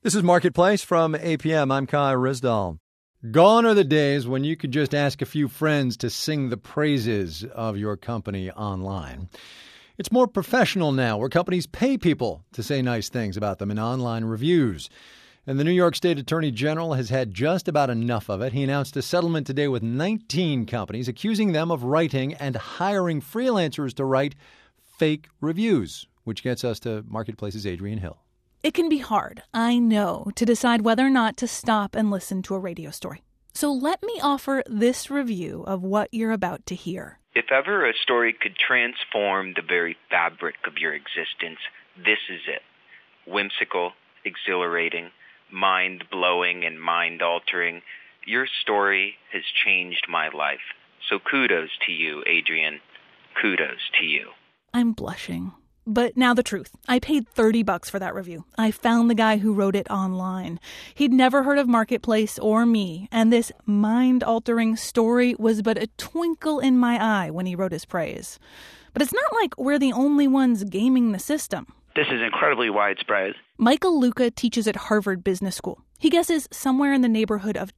This is Marketplace from APM. I'm Kai Rizdal. Gone are the days when you could just ask a few friends to sing the praises of your company online. It's more professional now, where companies pay people to say nice things about them in online reviews. And the New York State Attorney General has had just about enough of it. He announced a settlement today with 19 companies, accusing them of writing and hiring freelancers to write fake reviews, which gets us to Marketplace's Adrian Hill. It can be hard, I know, to decide whether or not to stop and listen to a radio story. So let me offer this review of what you're about to hear. If ever a story could transform the very fabric of your existence, this is it. Whimsical, exhilarating, mind-blowing, and mind-altering. Your story has changed my life. So kudos to you, Adrian. Kudos to you. I'm blushing. But now the truth. I paid $30 for that review. I found the guy who wrote it online. He'd never heard of Marketplace or me, and this mind-altering story was but a twinkle in my eye when he wrote his praise. But it's not like we're the only ones gaming the system. This is incredibly widespread. Michael Luca teaches at Harvard Business School. He guesses somewhere in the neighborhood of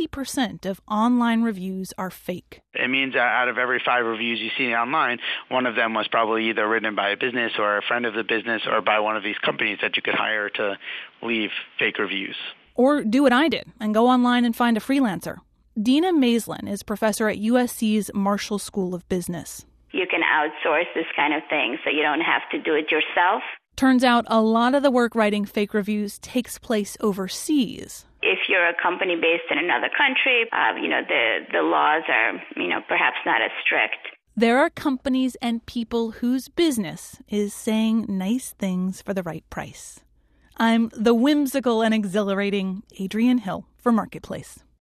20% of online reviews are fake. It means that out of every 5 reviews you see online, one of them was probably either written by a business or a friend of the business or by one of these companies that you could hire to leave fake reviews. Or do what I did and go online and find a freelancer. Dina Maislin is professor at USC's Marshall School of Business. You can outsource this kind of thing so you don't have to do it yourself. Turns out a lot of the work writing fake reviews takes place overseas. If you're a company based in another country, the laws are, perhaps not as strict. There are companies and people whose business is saying nice things for the right price. I'm the whimsical and exhilarating Adrian Hill for Marketplace.